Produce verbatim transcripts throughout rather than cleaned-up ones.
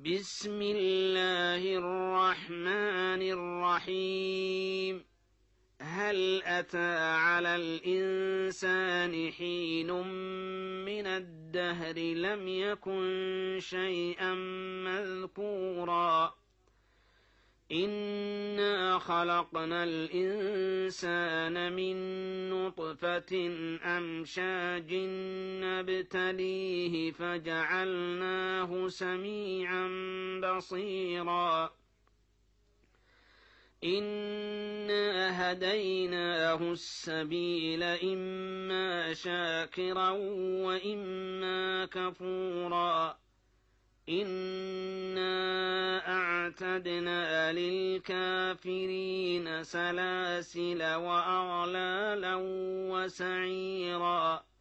بسم الله الرحمن الرحيم. هل أتى على الإنسان حين من الدهر لم يكن شيئا مذكورا إنا خلقنا الإنسان من نطفة أمشاج نبتليه فجعلناه سميعا بصيرا إنا هديناه السبيل إما شاكرا وإما كفورا إنا أعتدنا للكافرين سلاسل وأغلالا وسعيرا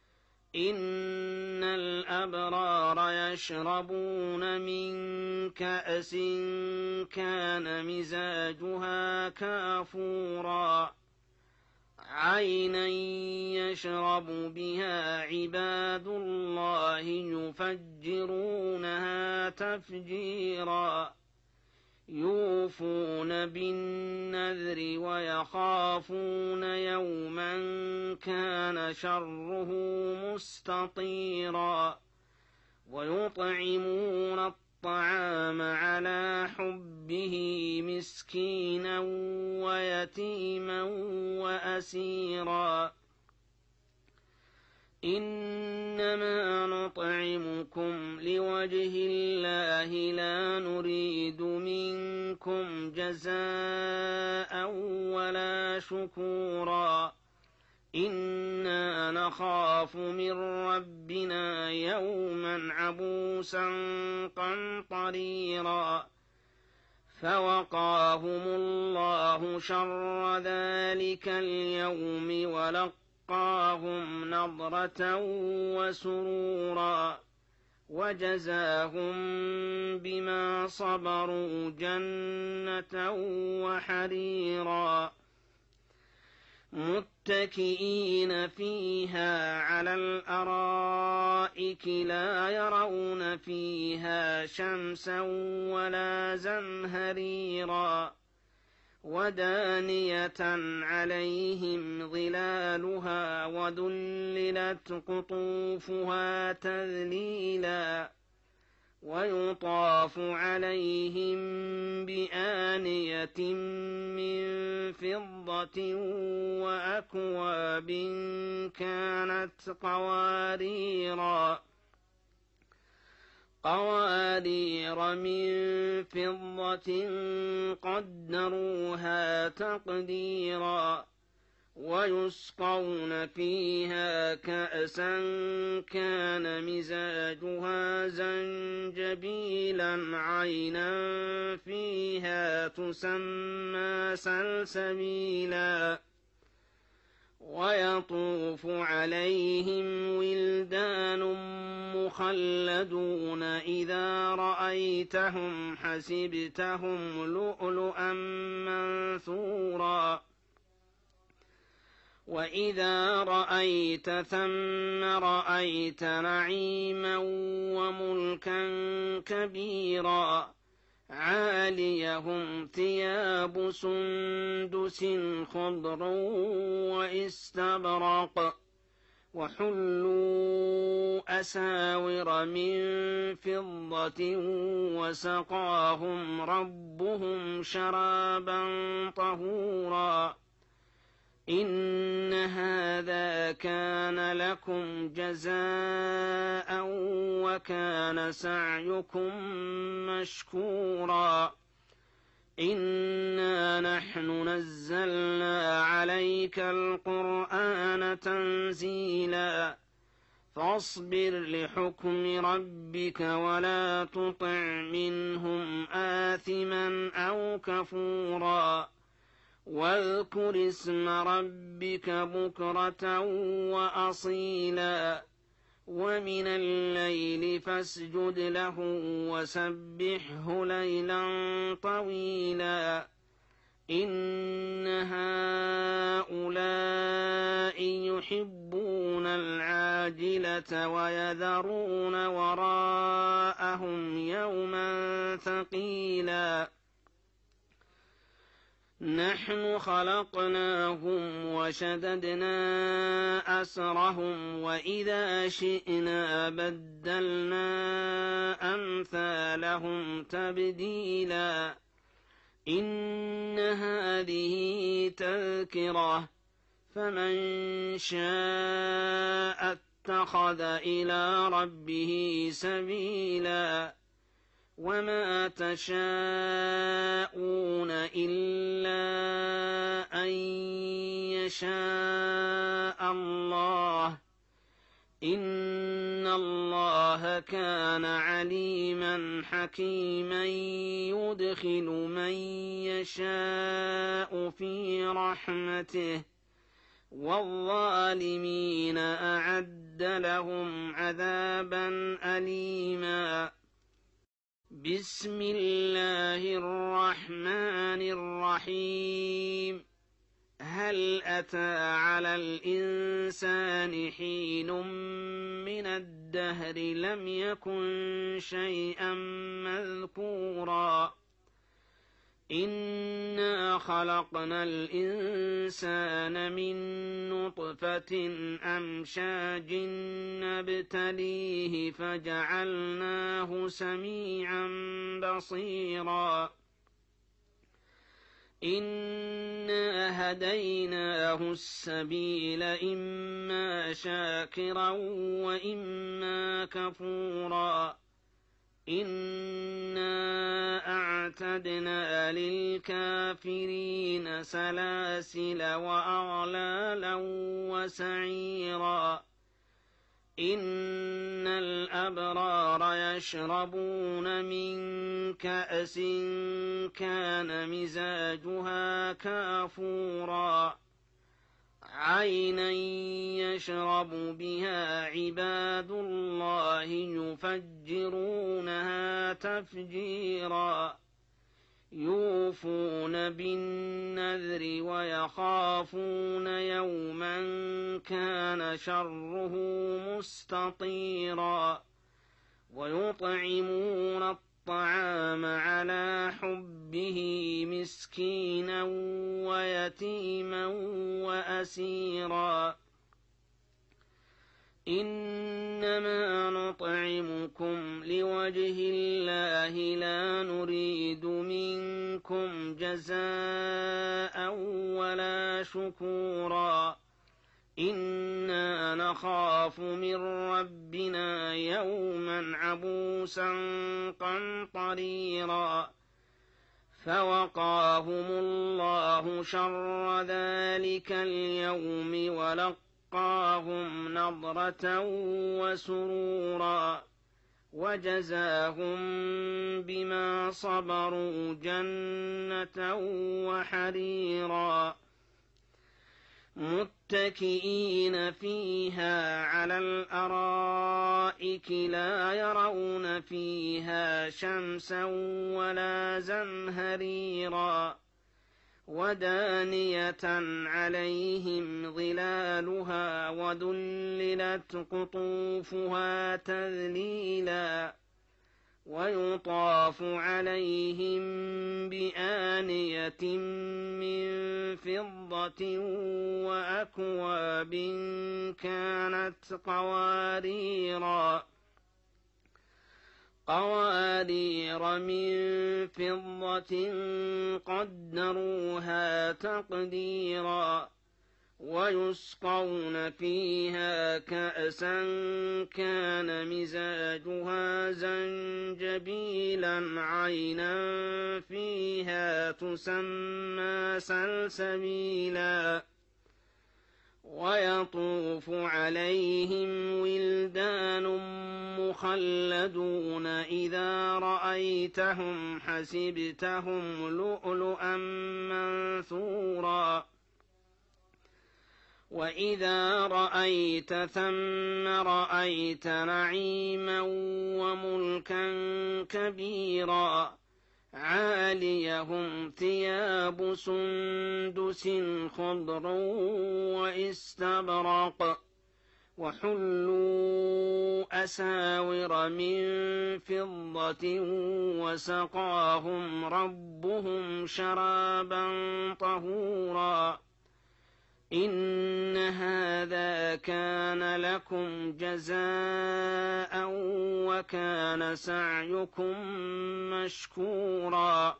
إن الأبرار يشربون من كأس كان مزاجها كافورا عينا يشرب بها عباد الله يفجرونها تفجيرا يوفون بالنذر ويخافون يوما كان شره مستطيرا ويطعمون الطعام على حبه مسكينا ويتيما وأسيرا إنما نطعمكم لوجه الله لا نريد منكم جزاء ولا شكورا إنا نخاف من ربنا يوما عبوسا قمطريرا فوقاهم الله شر ذلك اليوم ولقاهم نضرة وسرورا وجزاهم بما صبروا جنة وحريرا متكئين فيها على الأرائك لا يرون فيها شمسا ولا زمهريرا ودانية عليهم ظلالها وذللت قطوفها تذليلا ويطاف عليهم بآنية من فضة وأكواب كانت قواريرا قوارير من فضة قدروها تقديرا ويسقون فيها كأسا كان مزاجها زنجبيلا عينا فيها تسمى سلسبيلا ويطوف عليهم ولدان مخلدون إذا رأيتهم حسبتهم لؤلؤا منثورا وإذا رأيت ثم رأيت نعيما وملكا كبيرا عاليهم ثياب سندس خضر واستبرق وحلوا أساور من فضة وسقاهم ربهم شرابا طهورا إن هذا كان لكم جزاء وكان سعيكم مشكورا إنا نحن نزلنا عليك القرآن تنزيلا فاصبر لحكم ربك ولا تطع منهم آثما أو كفورا واذكر اسم ربك بكرة وأصيلا ومن الليل فاسجد له وسبحه ليلا طويلا إن هؤلاء يحبون العاجلة ويذرون وراءهم يوما ثقيلا نحن خلقناهم وشددنا أسرهم وإذا شئنا بدلنا أمثالهم تبديلا إن هذه تذكرة فمن شاء اتخذ إلى ربه سبيلا وما تشاءون إلا أن يشاء الله إن الله كان عليما حكيما يدخل من يشاء في رحمته والظالمين أعد لهم عذابا أليما بسم الله الرحمن الرحيم هل أتى على الإنسان حين من الدهر لم يكن شيئا مذكورا إنا خلقنا الإنسان من نطفة أمشاج نبتليه فجعلناه سميعا بصيرا إنا هديناه السبيل إما شاكرا وإما كفورا إنا أعتدنا للكافرين سلاسل وأغلالا وسعيرا إن الأبرار يشربون من كأس كان مزاجها كافورا عينا يشرب بها عباد الله يفجرونها تفجيرا يوفون بالنذر ويخافون يوما كان شره مستطيرا ويطعمون الطعام على حبه مسكينا ويتيما وأسيرا إنما نطعمكم لوجه الله لا نريد منكم جزاء ولا شكورا إنا نخاف من ربنا يوما عبوسا قمطريرا فوقاهم الله شر ذلك اليوم ولقاهم نضرة وسرورا وجزاهم بما صبروا جنة وحريرا متكئين فيها على الأرائك لا يرون فيها شمسا ولا زمهريرا ودانية عليهم ظلالها وذللت قطوفها تذليلا ويطاف عليهم بآنية من فضة وأكواب كانت قواريرا قوارير من فضة قدروها تقديرا ويسقون فيها كأسا كان مزاجها زنجبيلا عينا فيها تسمى سلسبيلا ويطوف عليهم ولدان مخلدون إذا رأيتهم حسبتهم لؤلؤا منثورا وإذا رأيت ثم رأيت نعيما وملكا كبيرا عاليهم ثياب سندس خضر واستبرق وحلوا أساور من فضة وسقاهم ربهم شرابا طهورا إن هذا كان لكم جزاء وكان سعيكم مشكورا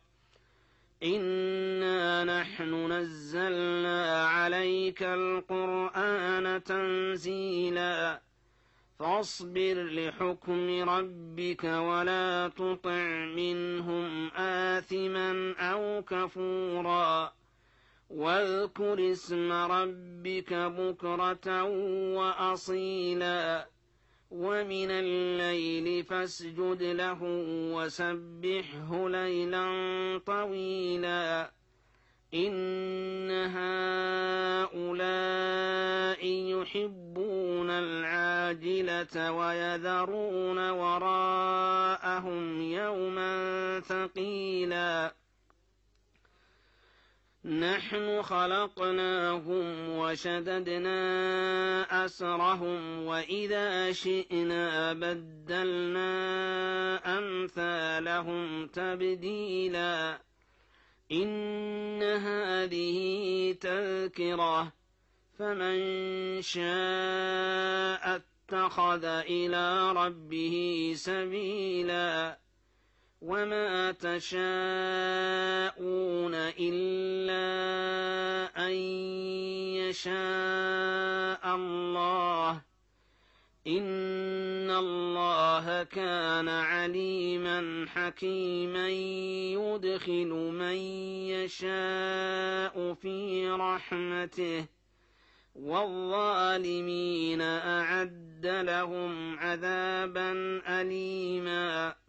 إنا نحن نزلنا عليك القرآن تنزيلا فاصبر لحكم ربك ولا تطع منهم آثما أو كفورا واذكر اسم ربك بكرة وأصيلا ومن الليل فاسجد له وسبحه ليلا طويلا إن هؤلاء يحبون العاجلة ويذرون وراءهم يوما ثقيلا نحن خلقناهم وشددنا أسرهم وإذا شئنا بدلنا أمثالهم تبديلا إن هذه تذكرة فمن شاء اتخذ إلى ربه سبيلا وما تشاءون إلا أن يشاء الله إن الله كان عليما حكيما يدخل من يشاء في رحمته والظالمين أعد لهم عذابا أليما